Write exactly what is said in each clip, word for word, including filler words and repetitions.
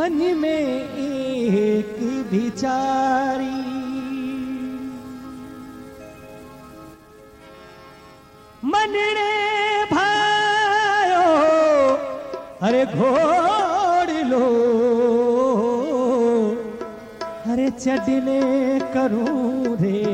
मन में एक विचारी मनने भायो अरे घोड़ लो अरे चढ़ने करूं रे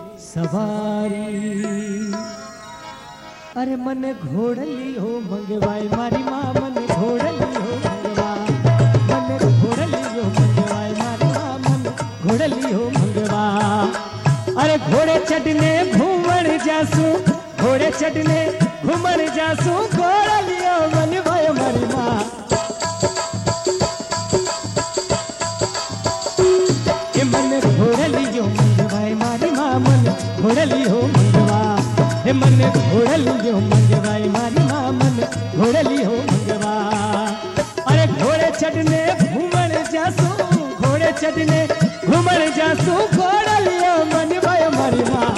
सवारी अरे मन घोड़ लियो मंगवाए मारी माँ मन घोड़ लियो मंगवा मन घोड़ लियो मंगवाए मारी माँ मन घोड़ लियो मंगवा अरे घोड़े चढ़ने घूमर जासू घोड़े चढ़ने घूमर जासू घोड़ लियो मंगवाए मारी माँ ये मन घोड़ लियो मंगवाए मारी माँ मन घोड़ लियो मंगवा हे मन घोड़ लियो मंगवाए मारी माँ मन घोड़ लियो मंगवा अरे घोड़े चढ़ने घूमर जासू घोड़े चढ़ने घूमर जासू घोड़ लियो मंगवाए मारी माँ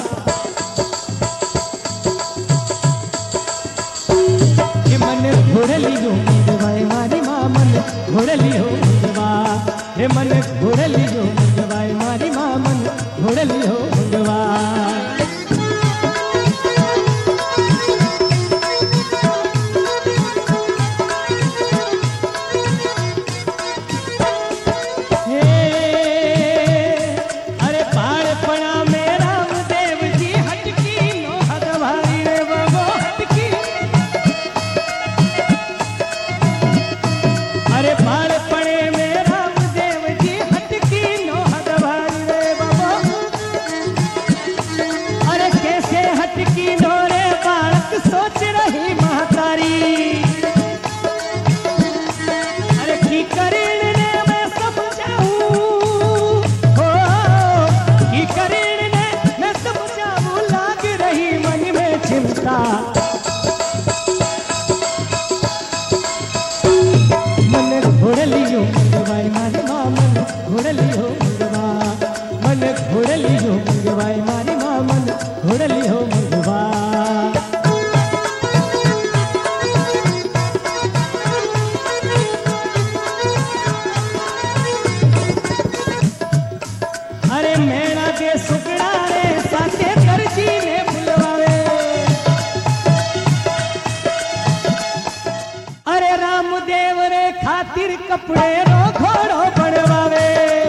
हे मन घोड़ लियो मंगवाए मारी माँ मन घोड़ लियो मंगवा हे मन घोड़ लियो मंगवाए मारी माँ मन घोड़ लियो मंगवा कपड़े रो घोड़ो बनवावे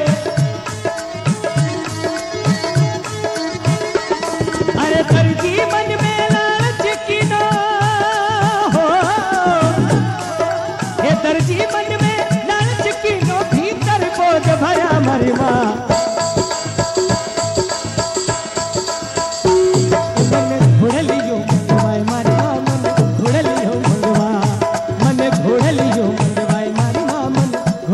अरे दर्जी मन में लालच की नो हो ये दर्जी मन में लालच की नो भीतर बोझ भरा मरी माँ मन घोड़ लियो मंगवाए मारी माँ मन घोड़ लियो मंगवा मन घोड़ लियो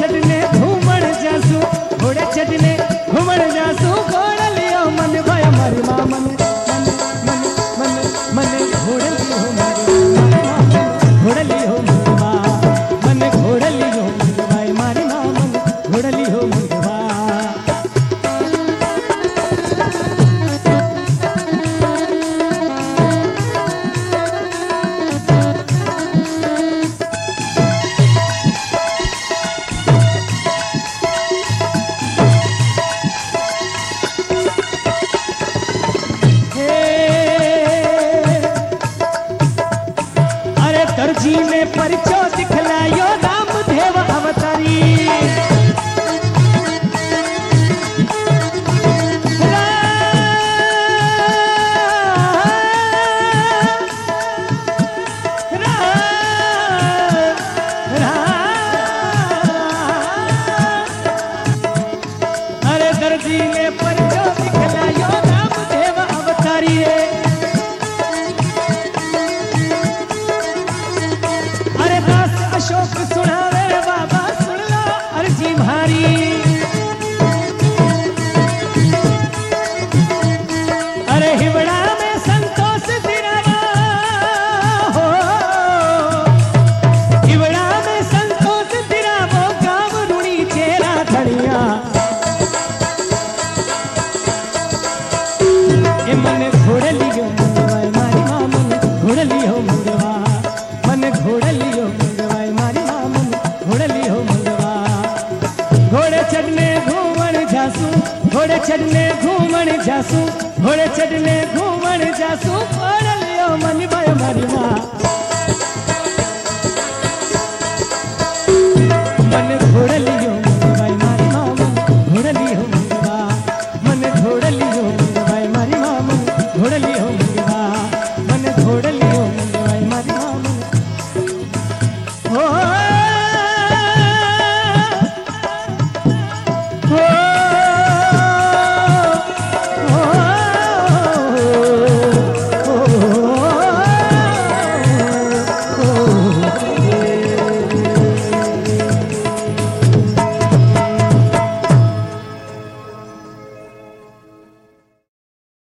चढ़ने घूमण जासू घोड़े चढ़ने घूमण जासू घोड़ लियो मन भाई मारी माँ मन मन मन मन घोड़ लियो घोड़ लियो मंगवा मन घोड़ लियो भाई मारी माँ मन घोड़ लियो मंगवा। दर्जी में परिचो दिखलायो रामदेव अवतारी रा, रा, रा, अरे दर्जी में परिचो दिखलायो रामदेव अवतारी रे। अशोक सुनावे बाबा सुन लो अर्जी भारी अरे हिवड़ा में संतोष दिरावा हो हिवड़ा में संतोष दिरावो गाँव रुणी चेरा धड़िया ये मन घोड़ लियो मंगवाए मारी माँ मन घोड़ लियो मंगवा मन घोड़ लियो घोड़े चढ़ने घूमण जासू घोड़े चढ़ने घूमण जासू घोड़े चढ़ने घूमण जासू घोड़ लियो मन भाई मारी माँ।